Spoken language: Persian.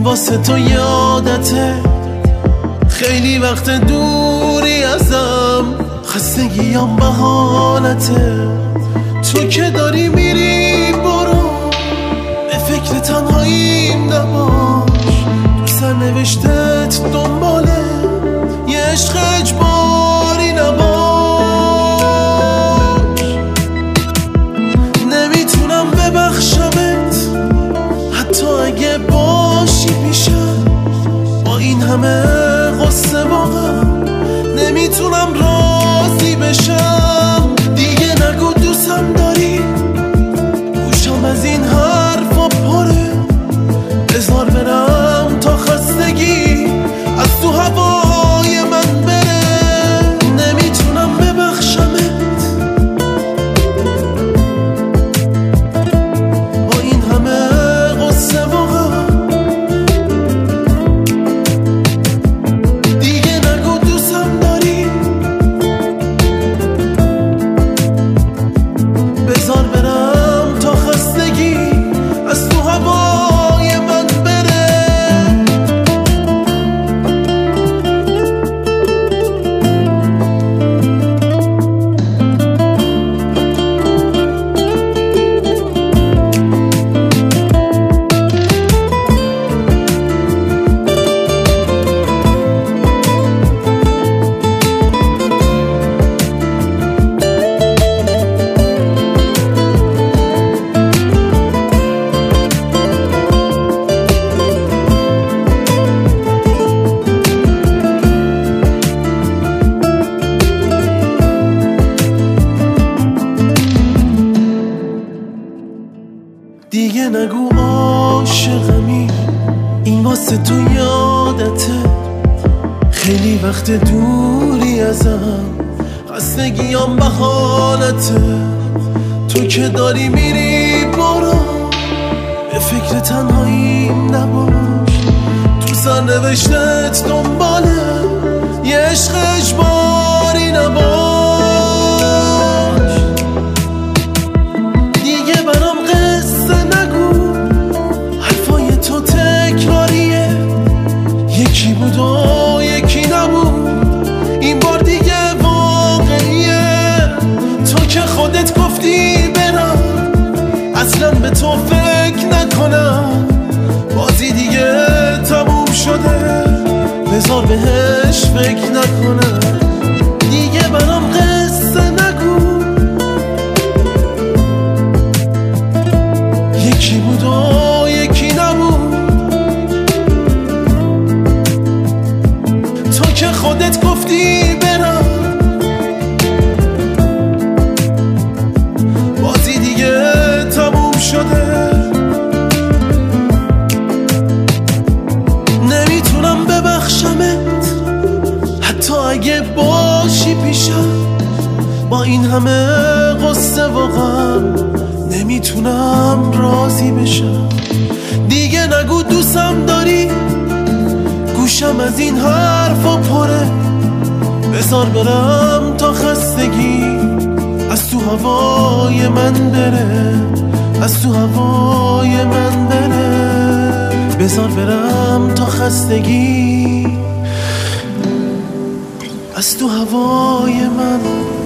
واسه تو یادته، خیلی وقت دوری ازم، خستگیم به حالته. تو که داری میری برو، به فکر تنهاییم نباش، تو سرنوشتت دنباله یه عشق اجباری نباش. نمیتونم ببخشمت حتی اگه باشی پیشم، با این همه غصه واقعا نمیتونم راضی بشم. دیگه نگو دوستم داری، گوشم از این حرفا پره، بذار برم تا خستگی از تو هوای من بره. نمیتونم ببخشمت با این همه غصه واقعا. دیگه نگو دوستم داری، بذار برم تا خستگی از تو هوای من بره. دیگه نگو عاشقمی، این واسه تو یادته، خیلی وقت دوری ازم، خستگیم به حالته. تو که داری میری برو، به فکر تنهاییم نباش، تو سرنوشتت دنباله یه عشق اجباری نباش. دیگه برام قصه نگو، حرفای تو تکراریه، یکی بود و یکی نبود، این بار دیگه واقعیه. تو که خودت گفتی برم، اصلا به تو فکر نکنم، بازی دیگه تموم شده، بذار بهش فکر نکنم. دیگه برام قصه نگو، یکی بود و یکی نبود، تو که خودت گفتی برم، بازی دیگه تموم شده. نمیتونم ببخشمت حتی اگه باشی پیشم، با این همه غصه واقعا نمیتونم راضی بشم. دیگه نگو دوستم داری، گوشم از این حرفا پره، بذار برم تا خستگی از تو هوای من بره، از تو هوای من بره. بذار برم تا خستگی از تو هوای من